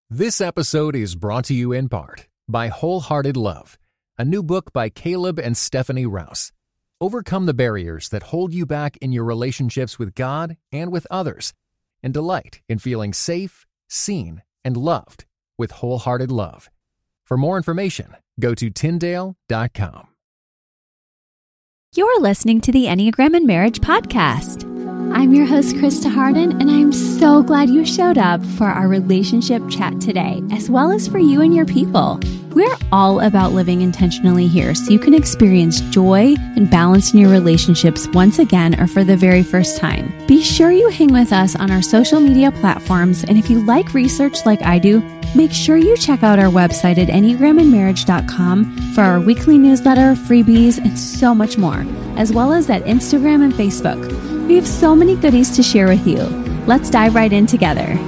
This episode is brought to you in part by Wholehearted Love, a new book by Caleb and Stephanie Rouse. Overcome the barriers that hold you back in your relationships with God and with others, and delight in feeling safe, seen, and loved with Wholehearted Love. For more information, go to Tyndale.com. You're listening to the Enneagram and Marriage Podcast. I'm your host, Krista Harden, and I'm so glad you showed up for our relationship chat today, as well as for you and your people. We're all about living intentionally here so you can experience joy and balance in your relationships once again or for the very first time. Be sure you hang with us on our social media platforms, and if you like research like I do, make sure you check out our website at enneagramandmarriage.com for our weekly newsletter, freebies, and so much more, as well as at Instagram and Facebook. We have so many goodies to share with you. Let's dive right in together.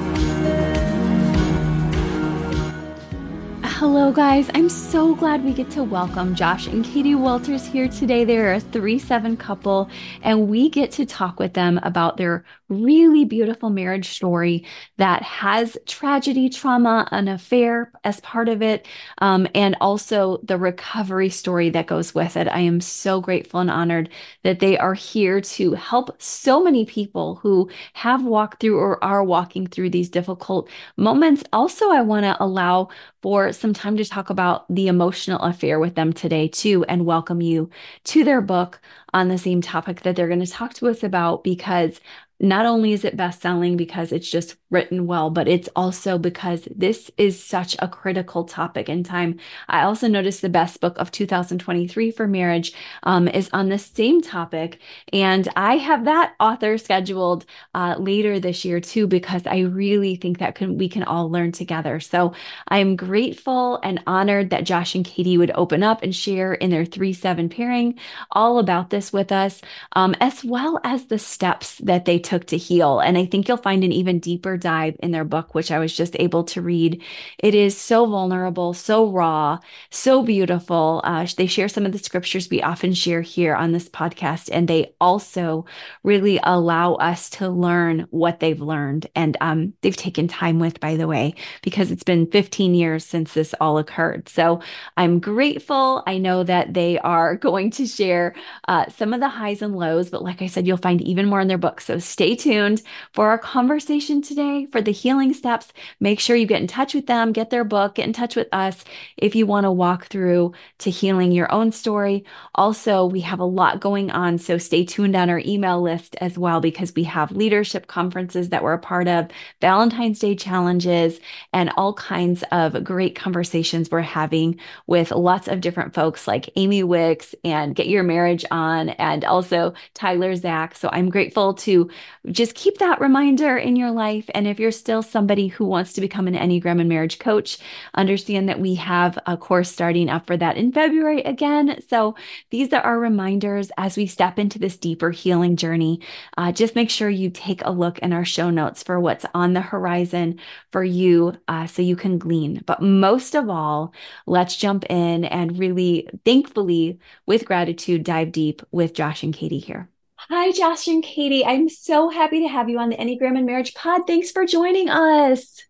Hello, guys. I'm so glad we get to welcome Josh and Katie Walters here today. They're a 3-7 couple, and we get to talk with them about their really beautiful marriage story that has tragedy, trauma, an affair as part of it, and also the recovery story that goes with it. I am so grateful and honored that they are here to help so many people who have walked through or are walking through these difficult moments. Also, I want to allow for some time to talk about the emotional affair with them today too, and welcome you to their book on the same topic that they're going to talk to us about, because not only is it best-selling because it's just written well, but it's also because this is such a critical topic in time. I also noticed the best book of 2023 for marriage is on the same topic, and I have that author scheduled later this year too, because I really think that we can all learn together. So I'm grateful and honored that Josh and Katie would open up and share in their 3-7 pairing all about this with us, as well as the steps that they took to heal. And I think you'll find an even deeper dive in their book, which I was just able to read. It is so vulnerable, so raw, so beautiful. They share some of the scriptures we often share here on this podcast, and they also really allow us to learn what they've learned. And they've taken time with, by the way, because it's been 15 years since this all occurred. So I'm grateful. I know that they are going to share some of the highs and lows, but like I said, you'll find even more in their book. So stay tuned for our conversation today, for the healing steps. Make sure you get in touch with them, get their book, get in touch with us if you want to walk through to healing your own story. Also, we have a lot going on, so stay tuned on our email list as well, because we have leadership conferences that we're a part of, Valentine's Day challenges, and all kinds of great conversations we're having with lots of different folks like Amy Wicks and Get Your Marriage On, and also Tyler Zach. So I'm grateful to just keep that reminder in your life. And if you're still somebody who wants to become an Enneagram and marriage coach, understand that we have a course starting up for that in February again. So these are our reminders as we step into this deeper healing journey. Just make sure you take a look in our show notes for what's on the horizon for you, so you can glean. But most of all, let's jump in and really, thankfully, with gratitude, dive deep with Josh and Katie here. Hi, Josh and Katie. I'm so happy to have you on the Enneagram and Marriage Pod. Thanks for joining us.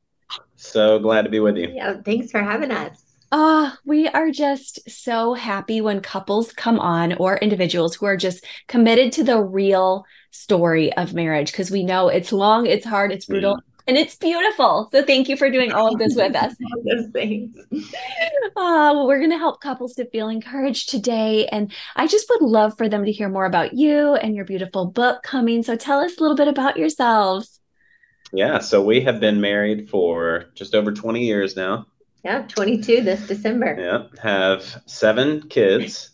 So glad to be with you. Yeah, thanks for having us. We are just so happy when couples come on, or individuals who are just committed to the real story of marriage, because we know it's long, it's hard, it's brutal, and it's beautiful. So thank you for doing all of this with us. All those things. We're going to help couples to feel encouraged today. And I just would love for them to hear more about you and your beautiful book coming. So tell us a little bit about yourselves. Yeah, so we have been married for just over 20 years now. Yeah, 22 this December. Yeah, have 7 kids,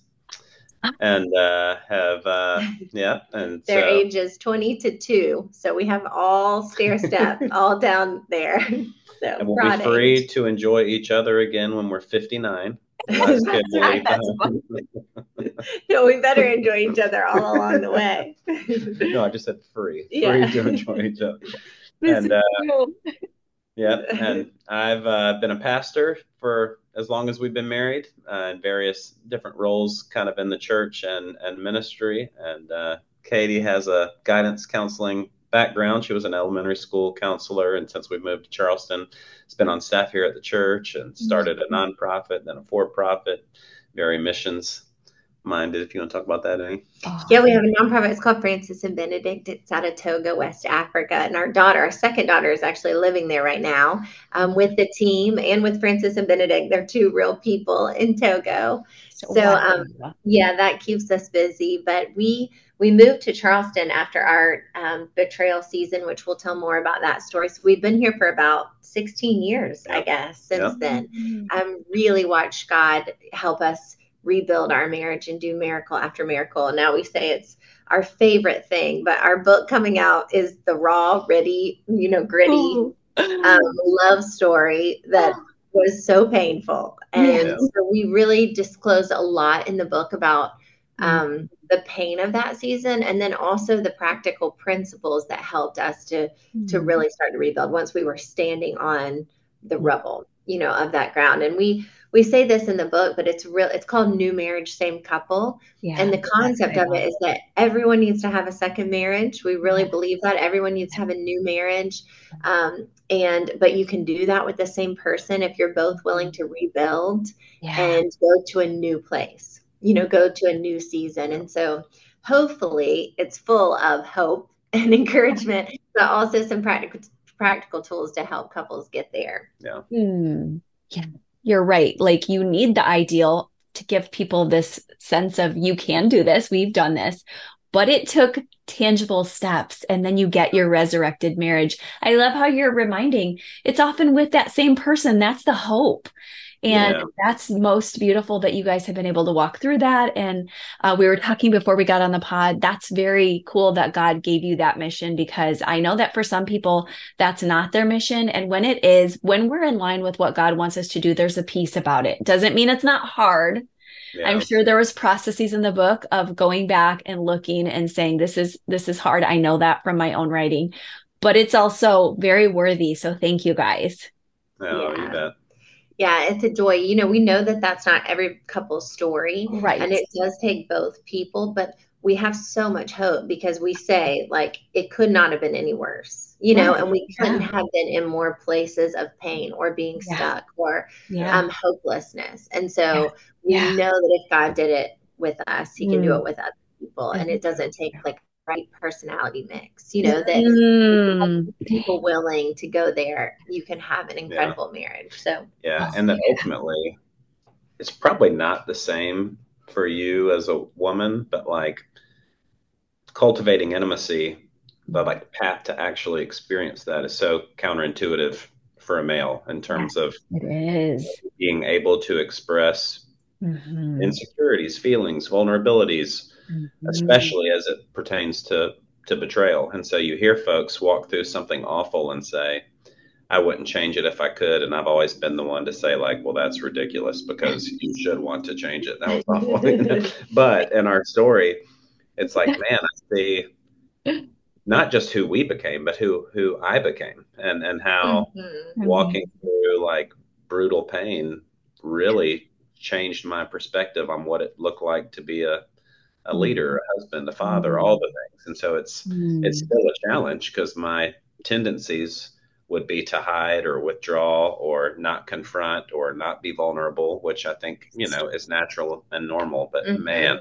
and and their age is 20 to 2. So we have all stair step all down there. So and we'll be free to enjoy each other again when we're 59. That's right. That's fun. No, we better enjoy each other all along the way. No, I just said free. Yeah. Free to enjoy each other. And yeah, and I've been a pastor for as long as we've been married, in various different roles kind of in the church and ministry. And Katie has a guidance counseling background. She was an elementary school counselor, and since we moved to Charleston, has been on staff here at the church and started a nonprofit, then a for-profit, very missions minded. If you want to talk about that, Annie. Yeah, we have a nonprofit. It's called Francis and Benedict. It's out of Togo, West Africa. And our second daughter, is actually living there right now with the team and with Francis and Benedict. They're two real people in Togo. So yeah, that keeps us busy. But we moved to Charleston after our betrayal season, which we'll tell more about that story. So we've been here for about 16 years, I guess, since then. Really watched God help us rebuild our marriage and do miracle after miracle. And now we say it's our favorite thing, but our book coming out is the raw, gritty love story that was so painful. And so we really disclose a lot in the book about the pain of that season, and then also the practical principles that helped us to really start to rebuild once we were standing on the rubble, of that ground. And we say this in the book, but it's called New Marriage, Same Couple. And the concept of it is that everyone needs to have a second marriage. We really believe that everyone needs to have a new marriage. But you can do that with the same person if you're both willing to rebuild and go to a new place, go to a new season. And so hopefully it's full of hope and encouragement, but also some practical tools to help couples get there. Yeah, you're right. Like, you need the ideal to give people this sense of, you can do this. We've done this, but it took tangible steps, and then you get your resurrected marriage. I love how you're reminding it's often with that same person. That's the hope. And that's most beautiful that you guys have been able to walk through that. And we were talking before we got on the pod, that's very cool that God gave you that mission, because I know that for some people, that's not their mission. And when it is, when we're in line with what God wants us to do, there's a peace about it. Doesn't mean it's not hard. I'm sure there was processes in the book of going back and looking and saying, this is hard. I know that from my own writing, but it's also very worthy. So thank you guys. Oh, you bet. Yeah, it's a joy. We know that that's not every couple's story. Right. And it does take both people, but we have so much hope because we say, like, it could not have been any worse, and we couldn't have been in more places of pain or being stuck or hopelessness. And so we know that if God did it with us, he can do it with other people. And it doesn't take like right personality mix, that people willing to go there, you can have an incredible marriage. So and then ultimately it's probably not the same for you as a woman, but like cultivating intimacy, the like path to actually experience that is so counterintuitive for a male in terms of it is being able to express insecurities, feelings, vulnerabilities, especially as it pertains to betrayal. And so you hear folks walk through something awful and say, I wouldn't change it if I could. And I've always been the one to say, like, well, that's ridiculous because you should want to change it. That was awful. But in our story, it's like, man, I see not just who we became, but who I became, and how walking through like brutal pain really changed my perspective on what it looked like to be a leader, a husband, a father, all the things. And so it's still a challenge because my tendencies would be to hide or withdraw or not confront or not be vulnerable, which I think, is natural and normal. But man,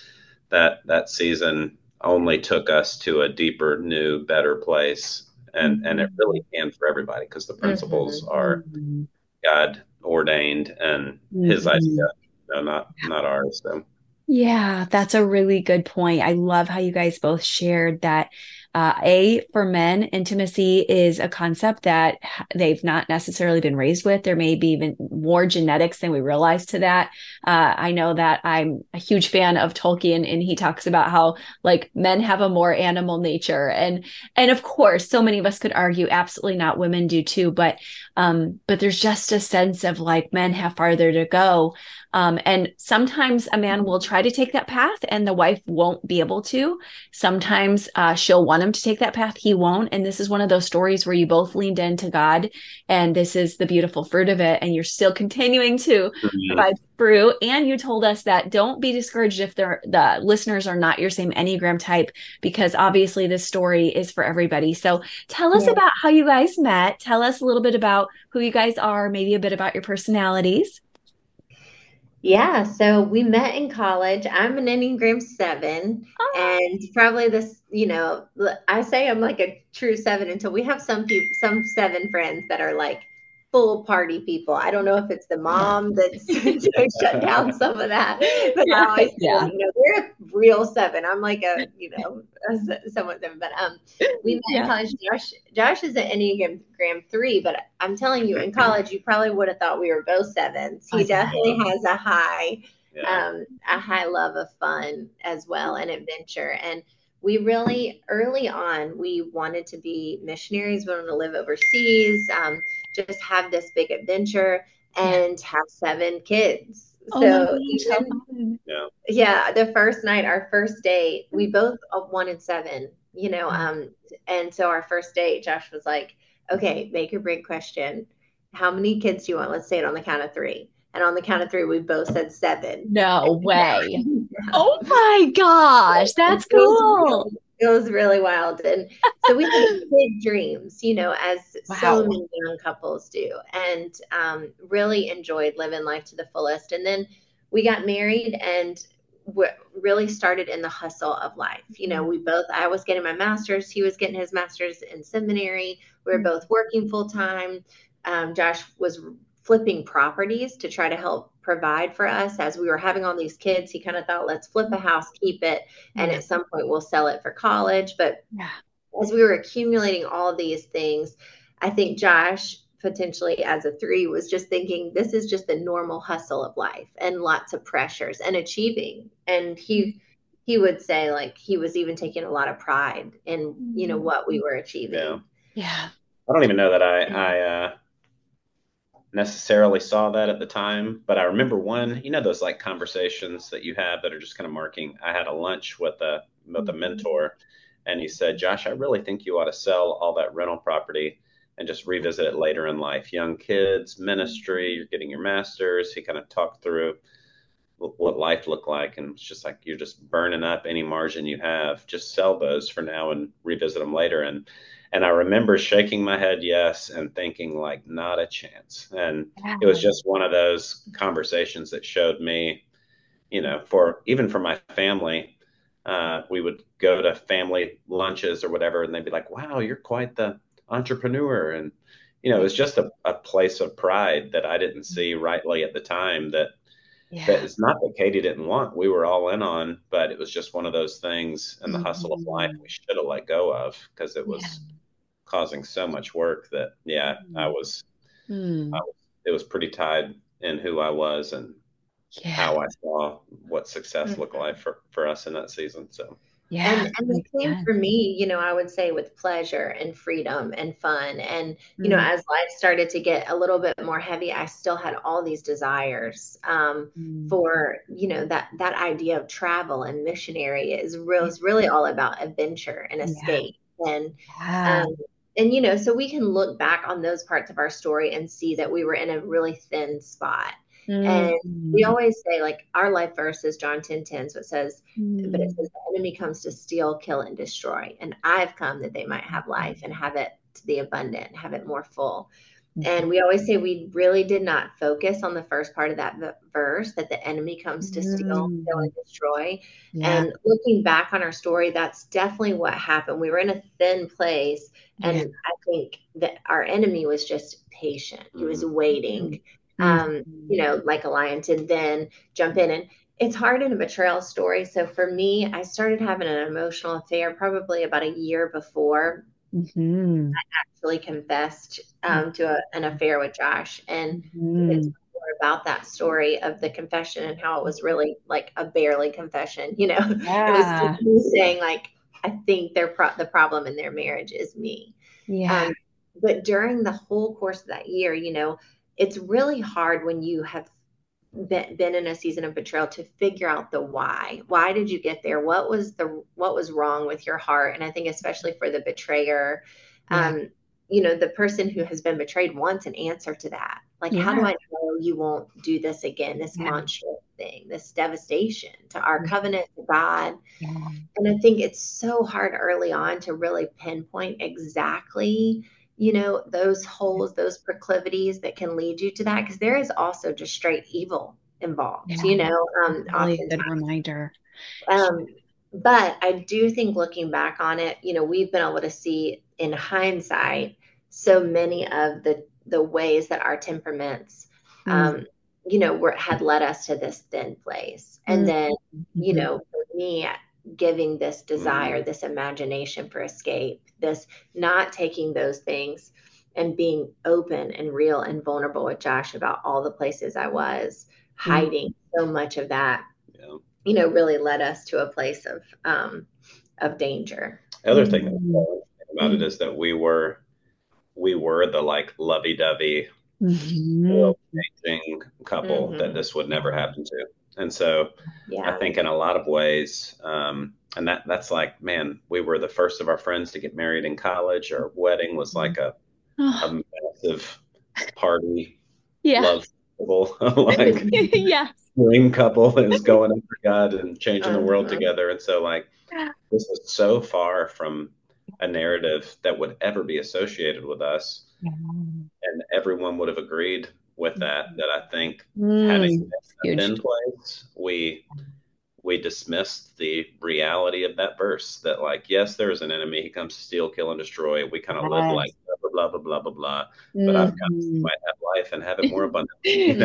that season only took us to a deeper, new, better place. And it really can for everybody because the principles are God ordained and his idea, not ours. So. Yeah, that's a really good point. I love how you guys both shared that. For men, intimacy is a concept that they've not necessarily been raised with. There may be even more genetics than we realize to that. I know that I'm a huge fan of Tolkien, and he talks about how like men have a more animal nature. And of course, so many of us could argue absolutely not, women do too. But there's just a sense of like men have farther to go. And sometimes a man will try to take that path and the wife won't be able to. Sometimes she'll want to him to take that path, he won't. And this is one of those stories where you both leaned into God, and this is the beautiful fruit of it. And you're still continuing to provide fruit. And you told us that don't be discouraged if the listeners are not your same Enneagram type, because obviously this story is for everybody. So tell us about how you guys met. Tell us a little bit about who you guys are, maybe a bit about your personalities. Yeah, so we met in college. I'm an Enneagram 7, and probably this, I say I'm like a true 7 until we have some 7 friends that are like full party people. I don't know if it's the mom that's shut down some of that, but I always say, we're a real 7. I'm like a somewhat 7, but we met in college. Josh is an Enneagram 3, but I'm telling you, in college, you probably would have thought we were both 7s. He definitely has a high love of fun as well, and adventure. And we really, early on, we wanted to be missionaries. We wanted to live overseas, just have this big adventure, and have 7 kids. So the first night, our first date, we both wanted 7, and so our first date, Josh was like, okay, make or break question. How many kids do you want? Let's say it on the count of 3. And on the count of 3, we both said 7. No way. Oh my gosh. That's cool. It was really wild. And so we had big dreams, as so many young couples do, and really enjoyed living life to the fullest. And then we got married and really started in the hustle of life. I was getting my master's, he was getting his master's in seminary. We were both working full time. Josh was flipping properties to try to help provide for us. As we were having all these kids, he kind of thought, let's flip a house, keep it, and at some point we'll sell it for college. But as we were accumulating all of these things, I think Josh, potentially as a 3, was just thinking, this is just the normal hustle of life and lots of pressures and achieving. And he would say, like, he was even taking a lot of pride in, what we were achieving. Yeah. I don't even know that I necessarily saw that at the time, but I remember one, those like conversations that you have that are just kind of marking. I had a lunch with a mentor, and he said, Josh, I really think you ought to sell all that rental property and just revisit it later in life. Young kids, ministry, you're getting your master's. He kind of talked through what life looked like, and it's just like, you're just burning up any margin you have. Just sell those for now and revisit them later. And I remember shaking my head yes and thinking, like, not a chance. And it was just one of those conversations that showed me, for my family, we would go to family lunches or whatever, and they'd be like, wow, you're quite the entrepreneur. And, it was just a place of pride that I didn't see rightly at the time, that it's not that Katie didn't want. We were all in on, but it was just one of those things in the hustle of life we should have let go of, because it was causing so much work that it was pretty tied in who I was and how I saw what success looked like for us in that season. So and the same for me, I would say, with pleasure and freedom and fun. And, as life started to get a little bit more heavy, I still had all these desires for, that idea of travel and missionary is really all about adventure and escape. And, so we can look back on those parts of our story and see that we were in a really thin spot. And we always say, like, our life verse is John 10:10. So it says, but it says, the enemy comes to steal, kill, and destroy. And I've come that they might have life and have it to the abundant, have it more full. And we always say we really did not focus on the first part of that verse, that the enemy comes to steal, kill, and destroy. And looking back on our story, that's definitely what happened. We were in a thin place. And I think that our enemy was just patient. He was waiting. Like a lion, to then jump in. And it's hard in a betrayal story. So for me, I started having an emotional affair probably about a year before I actually confessed to an affair with Josh. And it's more about that story of the confession and how it was really like a barely confession. It was just me saying, like, I think the problem in their marriage is me. But during the whole course of that year, it's really hard when you have been in a season of betrayal, to figure out the why. Why did you get there? What was wrong with your heart? And I think especially for the betrayer, the person who has been betrayed wants an answer to that. Like, how do I know you won't do this again? This monstrous thing, this devastation to our covenant, to God. And I think it's so hard early on to really pinpoint exactly, those holes, those proclivities that can lead you to that. Because there is also just straight evil involved, really a good reminder. But I do think looking back on it, we've been able to see in hindsight so many of the ways that our temperaments, had led us to this thin place. And then, for me, giving this desire, this imagination for escape, this not taking those things and being open and real and vulnerable with Josh about all the places I was hiding so much of that, really led us to a place of danger. The other thing about it is that we were the like lovey-dovey, changing couple that this would never happen to. And so I think in a lot of ways, and that's like, man, we were the first of our friends to get married in college. Our wedding was like a massive party, love festival, like dream couple that is going after God and changing the world together. And so like, this is so far from a narrative that would ever be associated with us. And everyone would have agreed with that I think having that in place, we dismissed the reality of that verse that like, yes, there is an enemy. He comes to steal, kill, and destroy. We kind of live like blah, blah, blah, blah, blah, blah. But I've got might have life and have it more abundantly.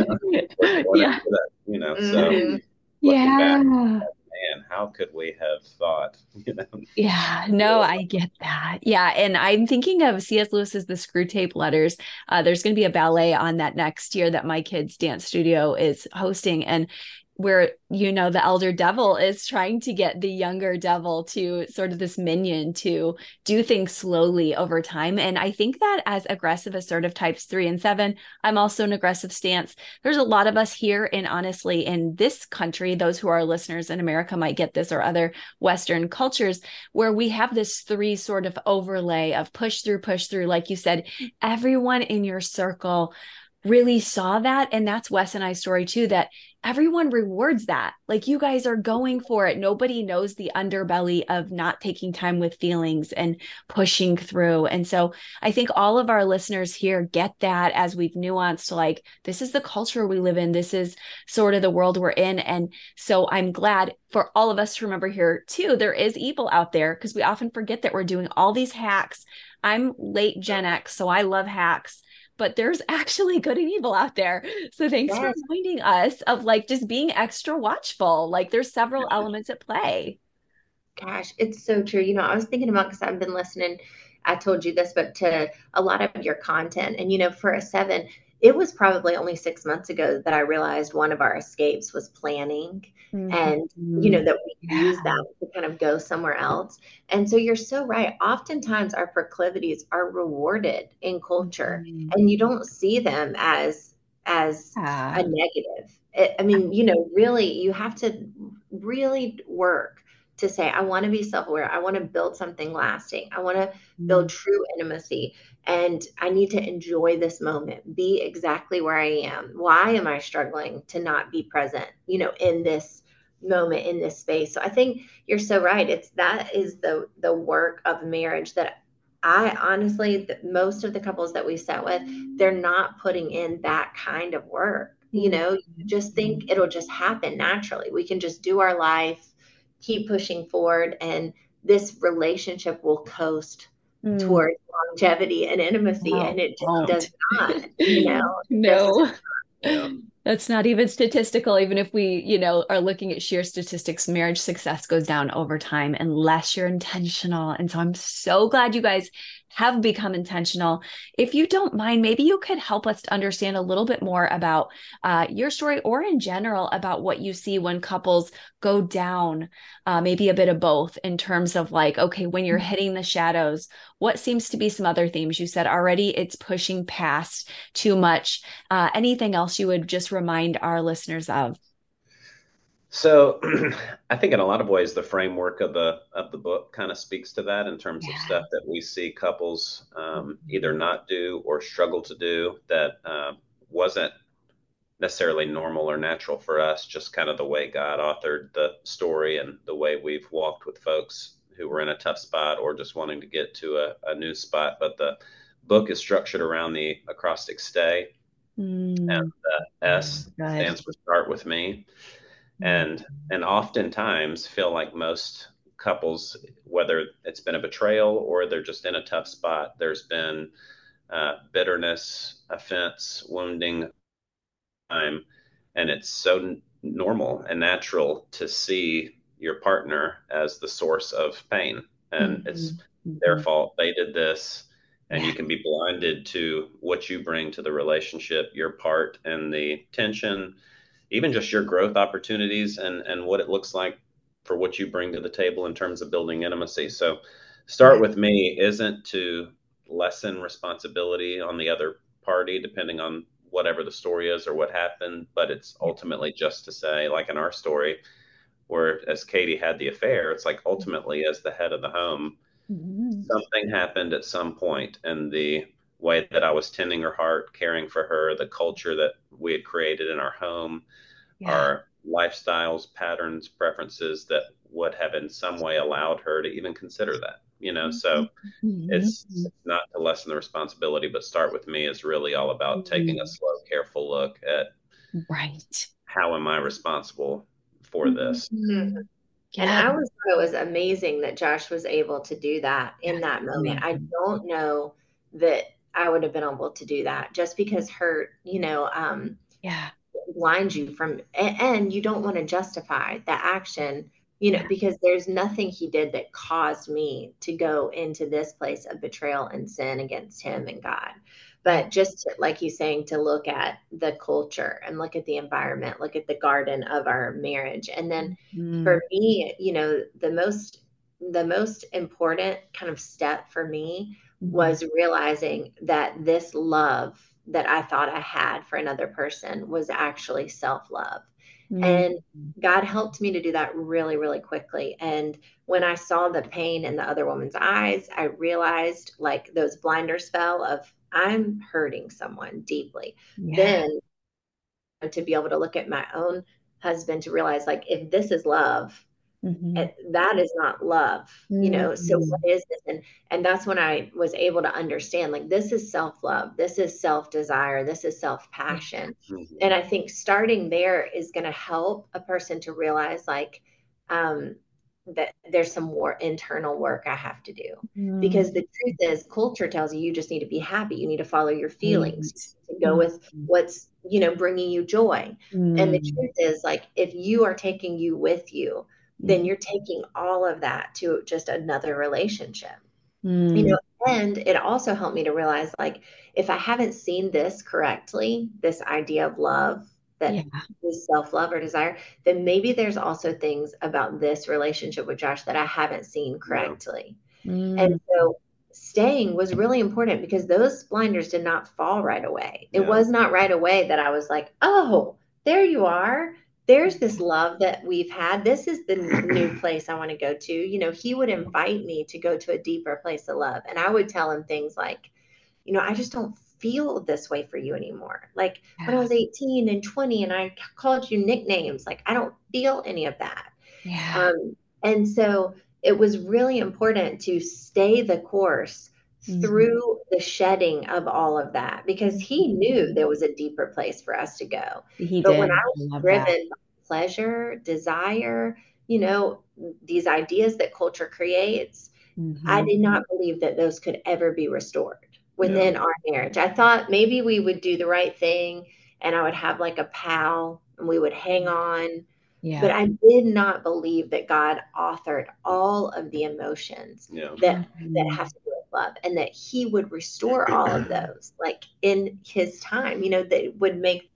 So looking back, man, how could we have thought, Yeah, no, I get that. Yeah. And I'm thinking of C.S. Lewis's The Screwtape Letters. There's going to be a ballet on that next year that my kids' dance studio is hosting. And where, the elder devil is trying to get the younger devil to sort of this minion to do things slowly over time. And I think that as aggressive, assertive types 3 and 7, I'm also an aggressive stance. There's a lot of us here, and honestly, in this country, those who are listeners in America might get this, or other Western cultures, where we have this 3 sort of overlay of push through. Like you said, everyone in your circle really saw that. And that's Wes and I's story too, that everyone rewards that. Like, you guys are going for it. Nobody knows the underbelly of not taking time with feelings and pushing through. And so I think all of our listeners here get that as we've nuanced, like, this is the culture we live in. This is sort of the world we're in. And so I'm glad for all of us to remember here too, there is evil out there, because we often forget that we're doing all these hacks. I'm late Gen X, so I love hacks. But there's actually good and evil out there. So thanks for reminding us of like just being extra watchful. Like, there's several elements at play. Gosh, it's so true. I was thinking about, because I've been listening, I told you this, but to a lot of your content. And, for a 7, it was probably only 6 months ago that I realized one of our escapes was planning, and, that we use that to kind of go somewhere else. And so you're so right. Oftentimes our proclivities are rewarded in culture, and you don't see them as a negative. Really, you have to really work to say, I want to be self-aware. I want to build something lasting. I want to build true intimacy. And I need to enjoy this moment, be exactly where I am. Why am I struggling to not be present, in this moment, in this space? So I think you're so right. That is the work of marriage that I honestly, most of the couples that we sat with, they're not putting in that kind of work. You just think it'll just happen naturally. We can just do our life, keep pushing forward, and this relationship will coast towards longevity and intimacy. And it just does not, No. That's not even statistical. Even if we, are looking at sheer statistics, marriage success goes down over time unless you're intentional. And so I'm so glad you guys have become intentional. If you don't mind, maybe you could help us to understand a little bit more about your story, or in general about what you see when couples go down, maybe a bit of both, in terms of like, okay, when you're hitting the shadows, what seems to be some other themes? You said already it's pushing past too much. Anything else you would just remind our listeners of? So I think in a lot of ways the framework of the book kind of speaks to that in terms of Yeah. stuff that we see couples either not do or struggle to do that wasn't necessarily normal or natural for us, just kind of the way God authored the story and the way we've walked with folks who were in a tough spot or just wanting to get to a new spot. But the book is structured around the acrostic STAY, and the S Good. stands for Start With Me. And oftentimes feel like most couples, whether it's been a betrayal or they're just in a tough spot, there's been bitterness, offense, wounding, time, and it's so normal and natural to see your partner as the source of pain, and it's their fault, they did this, and you can be blinded to what you bring to the relationship, your part and the tension, even just your growth opportunities and what it looks like for what you bring to the table in terms of building intimacy. So Start With Me isn't to lessen responsibility on the other party, depending on whatever the story is or what happened, but it's ultimately just to say, like in our story, where as Katie had the affair, it's like ultimately as the head of the home, something happened at some point, and the way that I was tending her heart, caring for her, the culture that we had created in our home, our lifestyles, patterns, preferences that would have in some way allowed her to even consider that, so it's not to lessen the responsibility, but Start With Me is really all about taking a slow, careful look at how am I responsible for this. And I always thought it was amazing that Josh was able to do that in that moment. I don't know that I would have been able to do that, just because hurt, blinds you from, and you don't want to justify the action, because there's nothing he did that caused me to go into this place of betrayal and sin against him and God. But just to, like he's saying, to look at the culture and look at the environment, look at the garden of our marriage. And then for me, the most important kind of step for me was realizing that this love that I thought I had for another person was actually self-love. And God helped me to do that really, really quickly. And when I saw the pain in the other woman's eyes, I realized, like, those blinders fell of, I'm hurting someone deeply. Then to be able to look at my own husband, to realize, like, if this is love, that is not love, so what is this? And that's when I was able to understand, like, this is self-love, this is self-desire, this is self-passion. And I think starting there is going to help a person to realize, like, that there's some more internal work I have to do, because the truth is, culture tells you just need to be happy, you need to follow your feelings, to go with what's bringing you joy. And the truth is, like, if you are taking you with you, then you're taking all of that to just another relationship. And it also helped me to realize, like, if I haven't seen this correctly, this idea of love that is self-love or desire, then maybe there's also things about this relationship with Josh that I haven't seen correctly. And so staying was really important, because those blinders did not fall right away. It was not right away that I was like, oh, there you are. There's this love that we've had. This is the new place I want to go to. He would invite me to go to a deeper place of love. And I would tell him things like, I just don't feel this way for you anymore. Like, when I was 18 and 20 and I called you nicknames, like, I don't feel any of that. And so it was really important to stay the course through the shedding of all of that, because he knew there was a deeper place for us to go. But when I was driven by pleasure, desire, these ideas that culture creates, I did not believe that those could ever be restored within our marriage. I thought maybe we would do the right thing, and I would have like a pal and we would hang on. But I did not believe that God authored all of the emotions that have to do with love, and that he would restore all of those, like in his time, that would make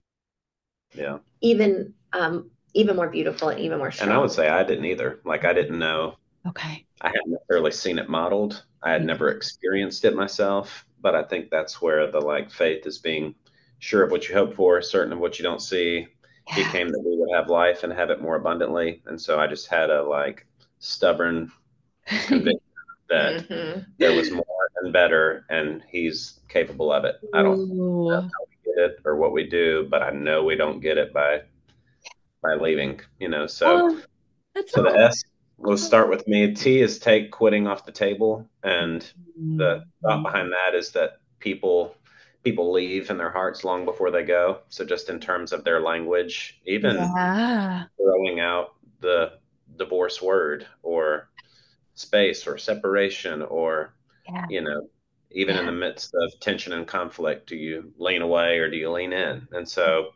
even even more beautiful and even more strong. And I would say I didn't either. Like, I didn't know. Okay. I hadn't necessarily seen it modeled. I had never experienced it myself, but I think that's where the like faith is being sure of what you hope for, certain of what you don't see. He came that we would have life and have it more abundantly. And so I just had a like stubborn conviction that there was more and better, and he's capable of it. I don't know how we get it or what we do, but I know we don't get it by leaving, so the S will start with me. T is take quitting off the table, and the thought behind that is that people leave in their hearts long before they go. So just in terms of their language, even throwing out the divorce word or space or separation, or even in the midst of tension and conflict, do you lean away or do you lean in? And so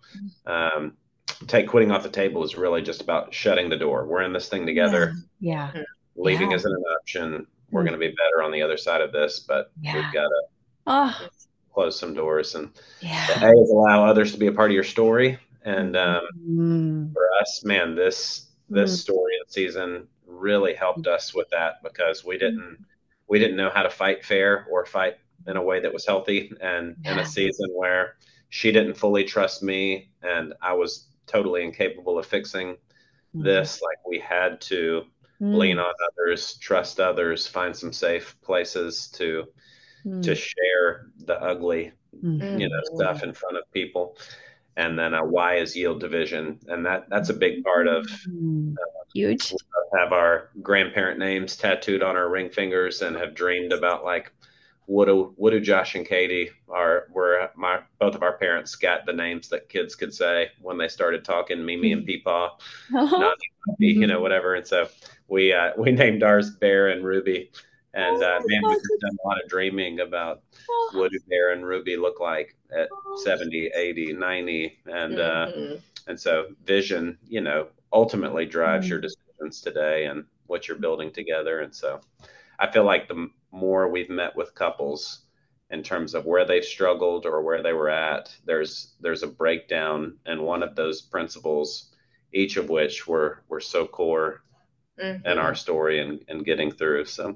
take quitting off the table is really just about shutting the door. We're in this thing together. Leaving isn't an option. We're going to be better on the other side of this, but we've got to close some doors. And the A is allow others to be a part of your story. And for us, man, this story and season really helped us with that, because we didn't know how to fight fair or fight in a way that was healthy. And in a season where she didn't fully trust me and I was totally incapable of fixing this, like we had to lean on others, trust others, find some safe places to share the ugly stuff in front of people. And then a Y is yield to vision, and that's a big part of huge. We have our grandparent names tattooed on our ring fingers and have dreamed about like what do Josh and Katie both of our parents got the names that kids could say when they started talking, Mimi and Peepaw, whatever. And so we named ours Bear and Ruby. And man, we've done a lot of dreaming about what do Bear and Ruby look like at 70, 80, 90. And so vision, ultimately drives your decisions today and what you're building together. And so I feel like the more we've met with couples in terms of where they've struggled or where they were at, there's a breakdown in one of those principles, each of which were so core in our story and getting through. So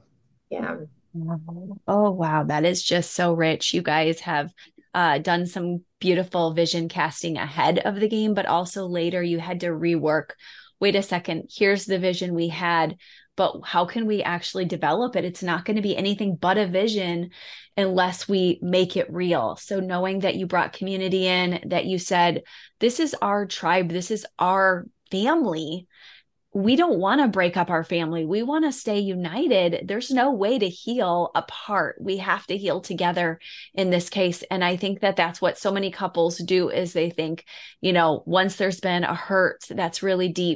oh wow, that is just so rich. You guys have done some beautiful vision casting ahead of the game, but also later you had to rework, wait a second, here's the vision we had, but how can we actually develop it? It's not going to be anything but a vision unless we make it real. So knowing that you brought community in, that you said, this is our tribe, this is our family. We don't want to break up our family. We want to stay united. There's no way to heal apart. We have to heal together in this case. And I think that that's what so many couples do, is they think, once there's been a hurt that's really deep,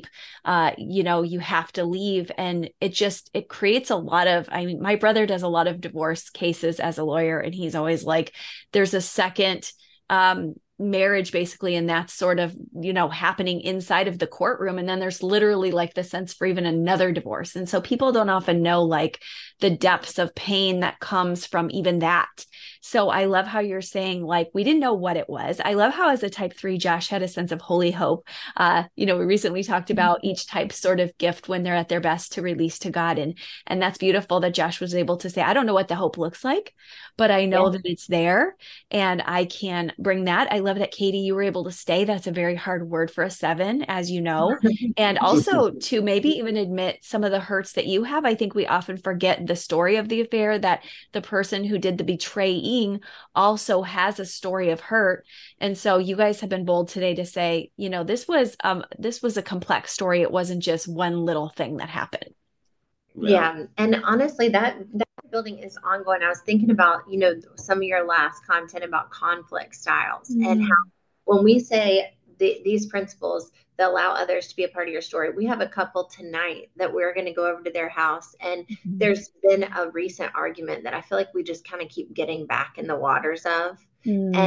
you have to leave. And it creates a lot of, my brother does a lot of divorce cases as a lawyer, and he's always like, there's a second, marriage basically, and that's sort of happening inside of the courtroom, and then there's literally like the sense for even another divorce. And so people don't often know like the depths of pain that comes from even that. So I love how you're saying like we didn't know what it was. I love how as a type 3 Josh had a sense of holy hope. We recently talked about each type sort of gift when they're at their best to release to God, and that's beautiful that Josh was able to say, I don't know what the hope looks like, but I know that it's there and I can bring that. I love that, Katie, you were able to stay. That's a very hard word for a 7, as you know, and also to maybe even admit some of the hurts that you have. I think we often forget the story of the affair, that the person who did the betraying also has a story of hurt. And so you guys have been bold today to say, this was a complex story. It wasn't just one little thing that happened. Yeah. And honestly, that building is ongoing. I was thinking about, some of your last content about conflict styles and how when we say these principles that allow others to be a part of your story, we have a couple tonight that we're going to go over to their house. And there's been a recent argument that I feel like we just kind of keep getting back in the waters of. And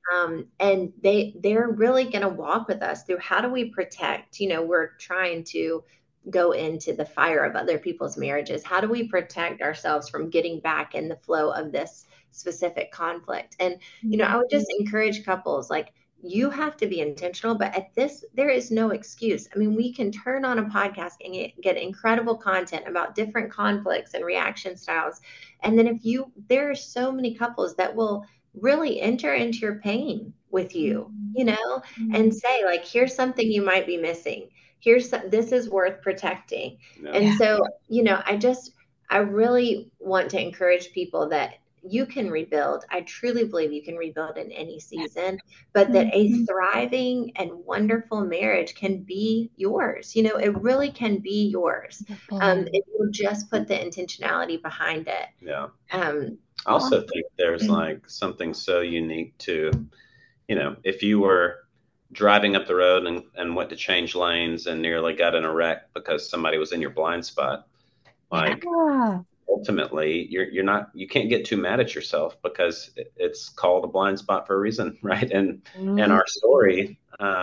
And they're really going to walk with us through how do we protect, we're trying to go into the fire of other people's marriages. How do we protect ourselves from getting back in the flow of this specific conflict? And, I would just encourage couples, like, you have to be intentional, but at this, there is no excuse. I mean, we can turn on a podcast and get incredible content about different conflicts and reaction styles. And then there are so many couples that will really enter into your pain with you, and say, like, here's something you might be missing. This is worth protecting. Yeah. And so, I really want to encourage people that you can rebuild. I truly believe you can rebuild in any season, but that a thriving and wonderful marriage can be yours. It really can be yours. If you just put the intentionality behind it. Yeah. I also think there's like something so unique to, if you were driving up the road and went to change lanes and nearly got in a wreck because somebody was in your blind spot, like, ultimately you can't get too mad at yourself because it's called a blind spot for a reason, right? And our story,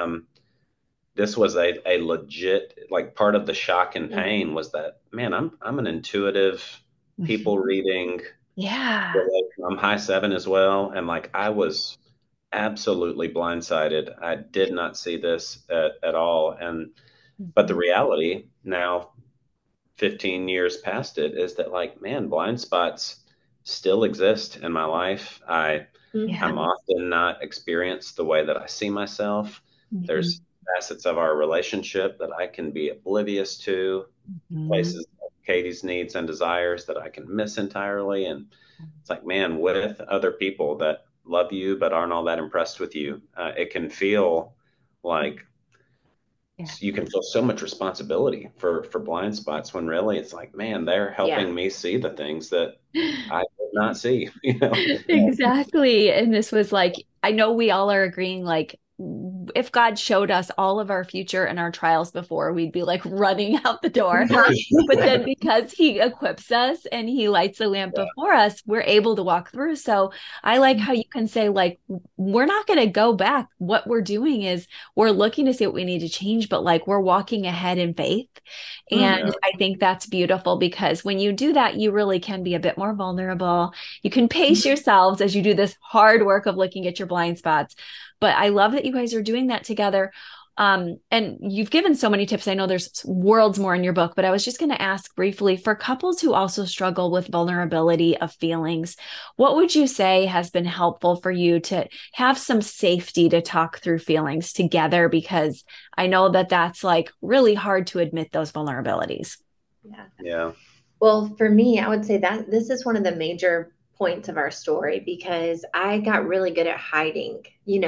this was a legit, like, part of the shock and pain was that, man, I'm an intuitive, people reading. Yeah. I'm high 7 as well. And like, I was absolutely blindsided. I did not see this at all. But the reality now, 15 years past it, is that, like, man, blind spots still exist in my life. I'm often not experienced the way that I see myself. There's facets of our relationship that I can be oblivious to, places of Katie's needs and desires that I can miss entirely. And it's like, man, with other people that love you but aren't all that impressed with you, it can feel like you can feel so much responsibility for blind spots, when really it's like, man, they're helping me see the things that I did not see. Exactly. And this was like, I know we all are agreeing, like, if God showed us all of our future and our trials before, we'd be like running out the door. But then because he equips us and he lights the lamp before us, we're able to walk through. So I like how you can say, like, we're not going to go back. What we're doing is we're looking to see what we need to change, but like, we're walking ahead in faith. And I think that's beautiful, because when you do that, you really can be a bit more vulnerable. You can pace yourselves as you do this hard work of looking at your blind spots. But I love that you guys are doing that together. And you've given so many tips. I know there's worlds more in your book, but I was just going to ask briefly, for couples who also struggle with vulnerability of feelings, what would you say has been helpful for you to have some safety to talk through feelings together? Because I know that that's like really hard to admit those vulnerabilities. Yeah. Well, for me, I would say that this is one of the major points of our story, because I got really good at hiding,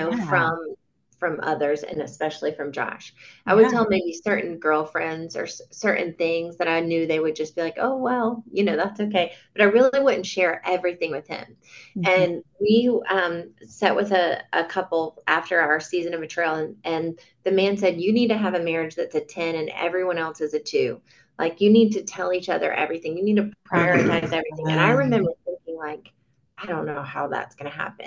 from others, and especially from Josh. I would tell maybe certain girlfriends or certain things that I knew they would just be like, oh, well, that's okay. But I really wouldn't share everything with him. And we sat with a couple after our season of betrayal, and the man said, you need to have a marriage that's a 10 and everyone else is a 2. Like, you need to tell each other everything. You need to prioritize everything. And I remember thinking, like, I don't know how that's going to happen,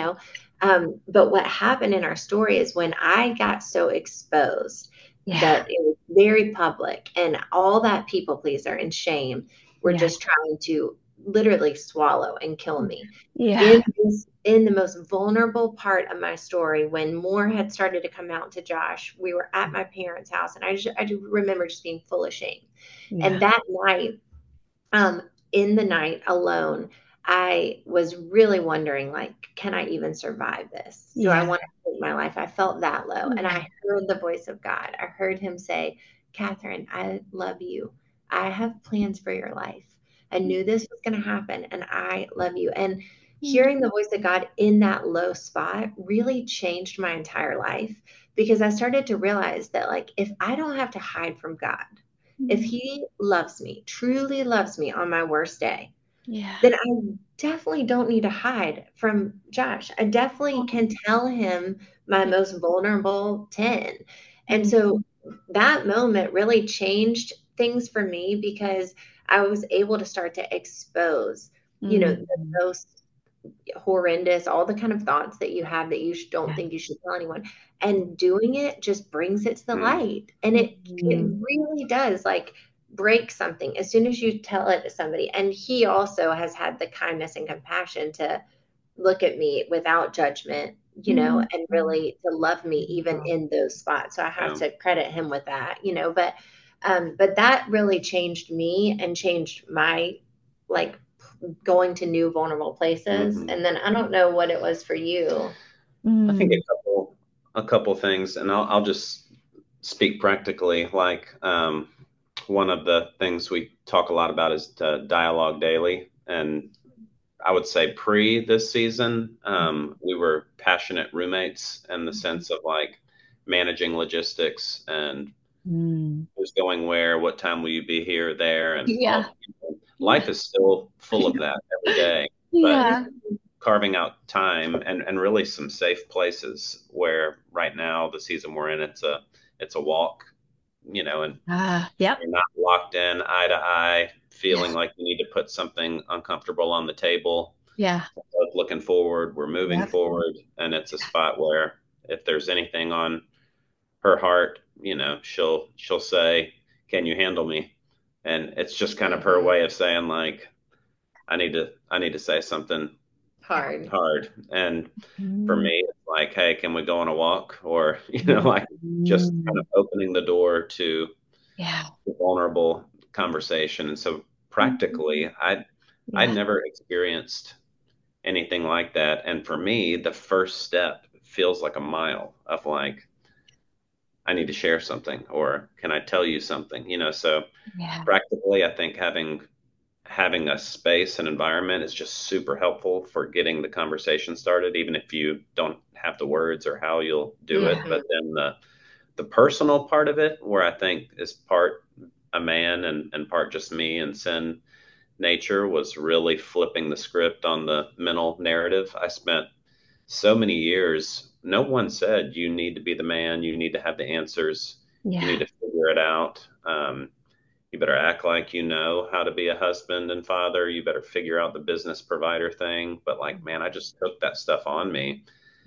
but what happened in our story is when I got so exposed that it was very public, and all that people pleaser and shame were just trying to literally swallow and kill me. In the most vulnerable part of my story, when more had started to come out to Josh, we were at my parents' house, and I do remember just being full of shame. And that night, in the night alone, I was really wondering, like, can I even survive this? Do I want to take my life? I felt that low. And I heard the voice of God. I heard him say, Catherine, I love you. I have plans for your life. I knew this was going to happen, and I love you. And hearing the voice of God in that low spot really changed my entire life, because I started to realize that, like, if I don't have to hide from God, if he loves me, truly loves me on my worst day, then I definitely don't need to hide from Josh. I definitely can tell him my most vulnerable 10. And so that moment really changed things for me, because I was able to start to expose, the most horrendous, all the kind of thoughts that you have that you don't think you should tell anyone. And doing it just brings it to the light. And it really does like break something as soon as you tell it to somebody. And he also has had the kindness and compassion to look at me without judgment, and really to love me even in those spots. So I have to credit him with that, but that really changed me and changed my, like, going to new vulnerable places. And then I don't know what it was for you. I think a couple things, and I'll just speak practically. Like, one of the things we talk a lot about is dialogue daily. And I would say pre this season, we were passionate roommates in the sense of like managing logistics and who's going where, what time will you be here, there, and life is still full of that every day. But carving out time and really some safe places where right now the season we're in, it's a walk, and you're not locked in eye to eye, feeling like you need to put something uncomfortable on the table. Both looking forward, we're moving forward, and it's a spot where if there's anything on her heart, she'll say, "Can you handle me?" And it's just kind of her way of saying like, I need to say something hard. And for me, it's like, hey, can we go on a walk? Or, like just kind of opening the door to vulnerable conversation. And so practically, I never experienced anything like that. And for me, the first step feels like a mile of like, I need to share something, or can I tell you something? So practically, I think having a space and environment is just super helpful for getting the conversation started, even if you don't have the words or how you'll do it. But then the personal part of it, where I think is part a man and part just me and sin nature, was really flipping the script on the mental narrative. I spent so many years, no one said you need to be the man, you need to have the answers, you need to figure it out. You better act like you know how to be a husband and father. You better figure out the business provider thing. But like, man, I just took that stuff on me.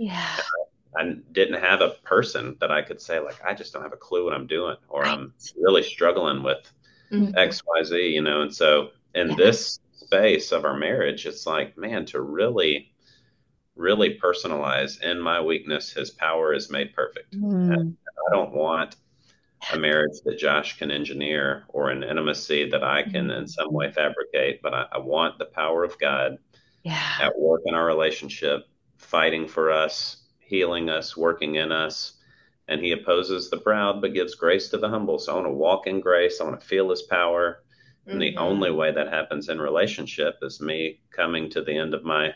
I didn't have a person that I could say like, I just don't have a clue what I'm doing, or I'm really struggling with X, Y, Z, And so in this space of our marriage, it's like, man, to really, really personalize, in my weakness, his power is made perfect. And I don't want a marriage that Josh can engineer, or an intimacy that I can in some way fabricate, but I want the power of God at work in our relationship, fighting for us, healing us, working in us. And he opposes the proud, but gives grace to the humble. So I want to walk in grace. I want to feel his power. And the only way that happens in relationship is me coming to the end of my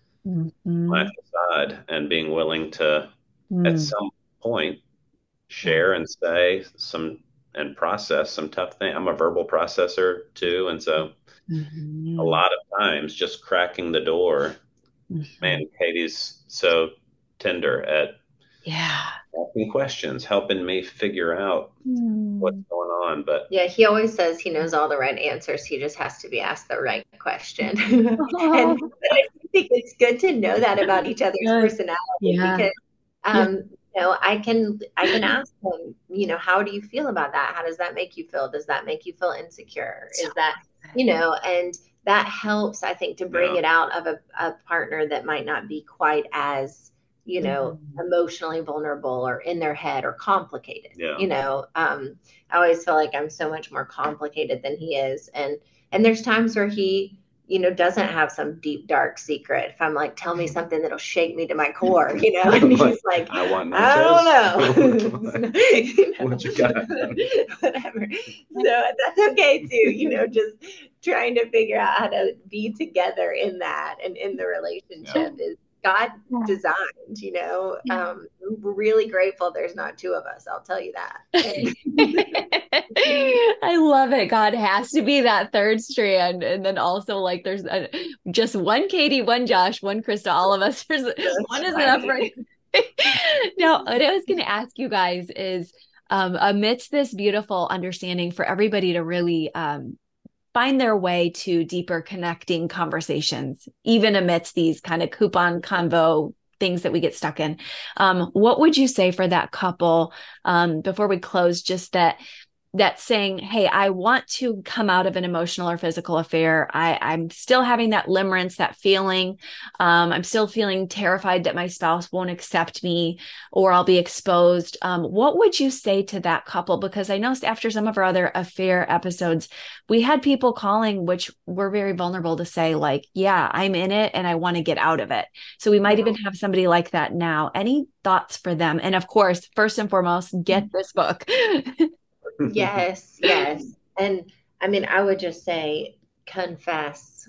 facade and being willing to, at some point, share and say some and process some tough things. I'm a verbal processor too. And so a lot of times just cracking the door, man, Katie's so tender at asking questions, helping me figure out what's going on. But he always says he knows all the right answers. He just has to be asked the right question. And I think it's good to know that about each other's personality, because I can ask him, how do you feel about that? How does that make you feel? Does that make you feel insecure? Is that, and that helps, I think, to bring it out of a partner that might not be quite as, emotionally vulnerable or in their head or complicated. I always feel like I'm so much more complicated than he is. And there's times where he, doesn't have some deep, dark secret. If I'm like, tell me something that'll shake me to my core, and he's like, I want nachos. I don't know. What you got? Whatever. So that's okay too, just trying to figure out how to be together in that and in the relationship is God designed, we're really grateful there's not two of us. I'll tell you that. I love it. God has to be that third strand. And then also like there's just one Katie, one Josh, one Krista, all of us. One is enough for you. Now, what I was going to ask you guys is amidst this beautiful understanding for everybody to really find their way to deeper connecting conversations, even amidst these kind of coupon convo things that we get stuck in. What would you say for that couple, before we close, just that saying, hey, I want to come out of an emotional or physical affair. I'm still having that limerence, that feeling. I'm still feeling terrified that my spouse won't accept me or I'll be exposed. What would you say to that couple? Because I know after some of our other affair episodes, we had people calling, which were very vulnerable to say, like, yeah, I'm in it and I want to get out of it. So we might even have somebody like that now. Any thoughts for them? And of course, first and foremost, get this book. Yes. And I mean, I would just say confess.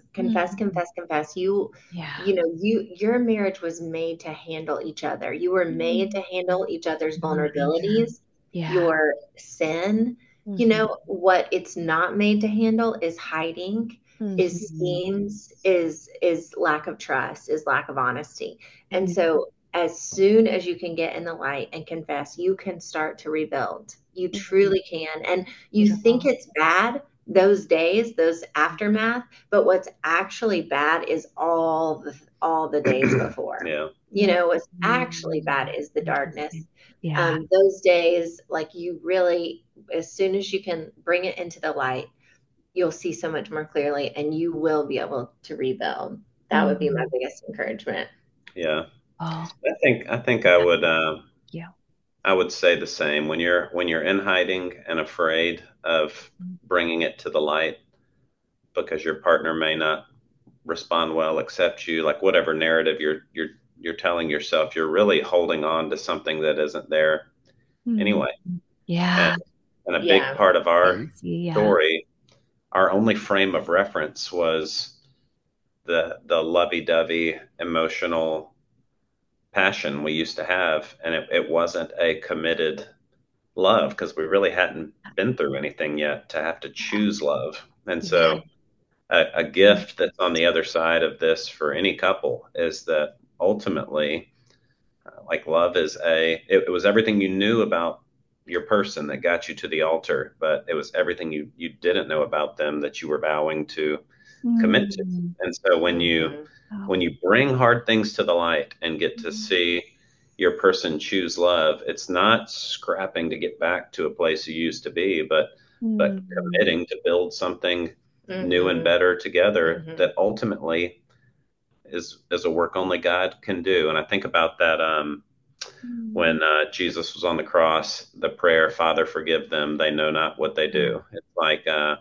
You know, your marriage was made to handle each other. You were made to handle each other's vulnerabilities, your sin. You know, what it's not made to handle is hiding, is schemes, is lack of trust, is lack of honesty. And so as soon as you can get in the light and confess, you can start to rebuild. You truly can. And you think it's bad those days, those aftermath, but what's actually bad is all the days before. You know, what's actually bad is the darkness. Those days, like, you really, as soon as you can bring it into the light, you'll see so much more clearly and you will be able to rebuild. That would be my biggest encouragement. Yeah. I think I would I would say the same. When you're in hiding and afraid of bringing it to the light because your partner may not respond well, accept you, like whatever narrative you're telling yourself, you're really holding on to something that isn't there anyway. And a big part of our story, our only frame of reference was the lovey-dovey emotional passion we used to have, and it wasn't a committed love because we really hadn't been through anything yet to have to choose love. And so a gift that's on the other side of this for any couple is that ultimately, like, love is it was everything you knew about your person that got you to the altar, but it was everything you didn't know about them that you were vowing to commit to. And so when you bring hard things to the light and get to see your person choose love, it's not scrapping to get back to a place you used to be, but committing to build something new and better together that ultimately is a work only God can do. And I think about that when Jesus was on the cross, the prayer, Father, forgive them, they know not what they do. It's like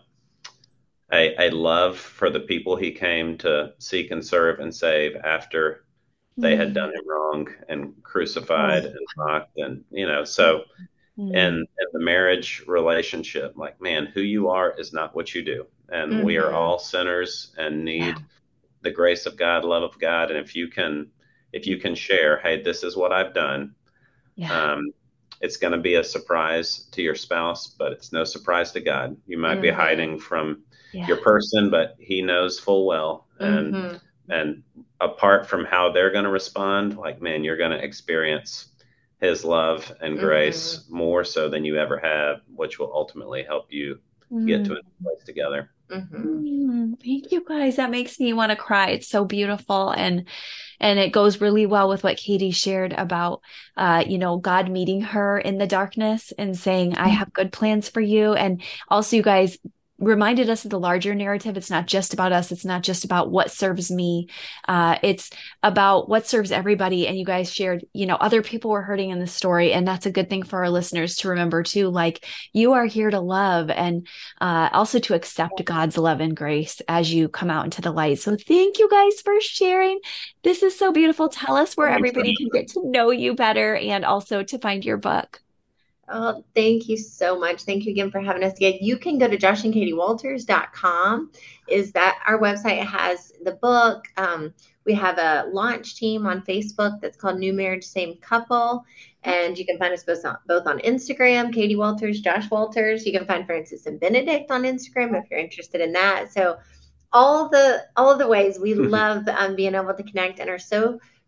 a love for the people he came to seek and serve and save after they had done him wrong and crucified and mocked. And, you know, so in the marriage relationship, like, man, who you are is not what you do. And we are all sinners and need the grace of God, love of God. And if you can share, hey, this is what I've done. It's going to be a surprise to your spouse, but it's no surprise to God. You might be hiding from your person, but he knows full well. And apart from how they're going to respond, like, man, you're going to experience his love and grace more so than you ever have, which will ultimately help you get to a place together. Thank you, guys. That makes me want to cry. It's so beautiful. And it goes really well with what Katie shared about, God meeting her in the darkness and saying, I have good plans for you. And also, you guys reminded us of the larger narrative. It's not just about us. It's not just about what serves me. It's about what serves everybody. And you guys shared, other people were hurting in the story. And that's a good thing for our listeners to remember too. Like, you are here to love and also to accept God's love and grace as you come out into the light. So thank you guys for sharing. This is so beautiful. Tell us where everybody can get to know you better and also to find your book. Oh, thank you so much. Thank you again for having us again. You can go to joshandkatiewalters.com. Is that our website? It has the book. We have a launch team on Facebook that's called New Marriage, Same Couple. And you can find us both on Instagram, Katie Walters, Josh Walters. You can find Francis and Benedict on Instagram if you're interested in that. So all of the ways we love being able to connect and are so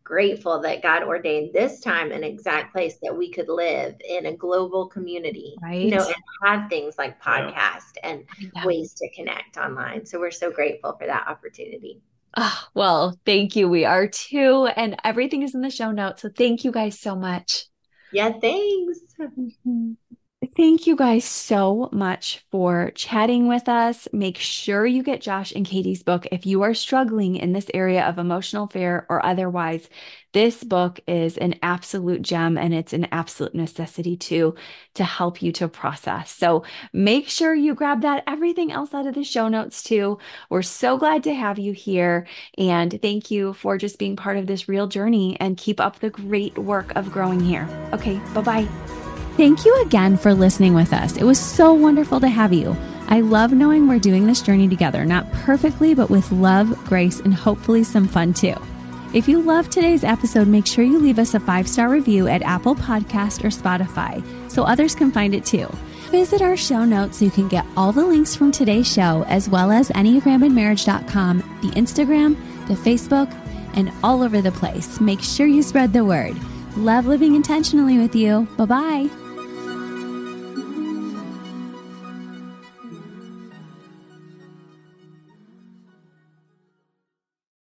grateful that God ordained this time and exact place that we could live in a global community, right? And have things like podcasts and ways to connect online. So we're so grateful for that opportunity. Oh, well, thank you. We are too. And everything is in the show notes. So thank you guys so much. Yeah, thanks. Thank you guys so much for chatting with us. Make sure you get Josh and Katie's book if you are struggling in this area of emotional fear or otherwise. This book is an absolute gem, and it's an absolute necessity to help you to process. So make sure you grab that, everything else out of the show notes too. We're so glad to have you here. And thank you for just being part of this real journey, and keep up the great work of growing here. Okay, bye-bye. Thank you again for listening with us. It was so wonderful to have you. I love knowing we're doing this journey together, not perfectly, but with love, grace, and hopefully some fun too. If you loved today's episode, make sure you leave us a 5-star review at Apple Podcast or Spotify so others can find it too. Visit our show notes so you can get all the links from today's show, as well as EnneagramandMarriage.com, the Instagram, the Facebook, and all over the place. Make sure you spread the word. Love living intentionally with you. Bye-bye.